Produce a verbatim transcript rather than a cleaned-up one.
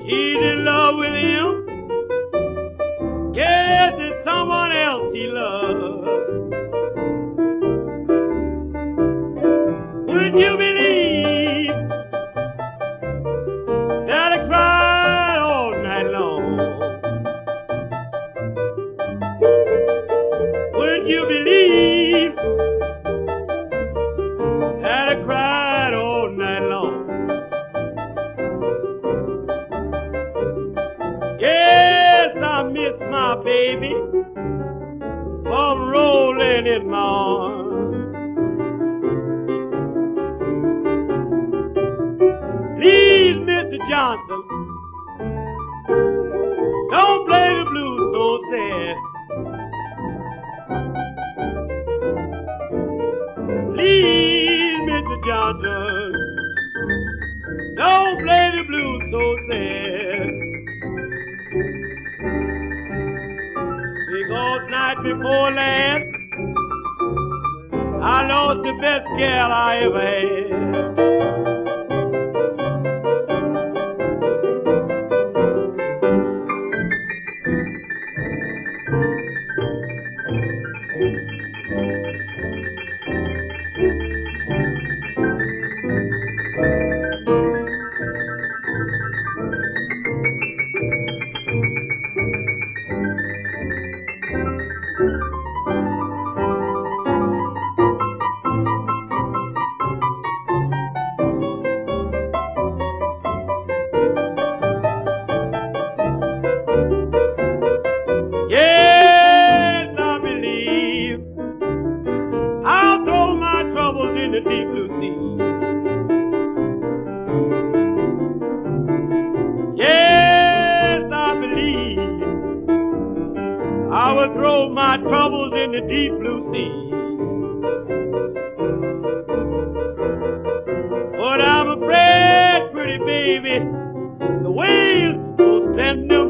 She's in love with him. Yes, there's someone else he loves. Would you believe that I cried all night long? Would you believe that I cried all night long? Yes, I miss my baby from rolling in my arms. Please, Mister Johnson, don't play the blues so sad. Please, Mister Johnson, don't play the blues so sad. Because night before last, I lost the best gal I ever had. Yes, I believe I'll throw my troubles in the deep blue sea. Yes, I believe I will throw my troubles in the deep blue sea. But I'm afraid, pretty baby, the waves will send them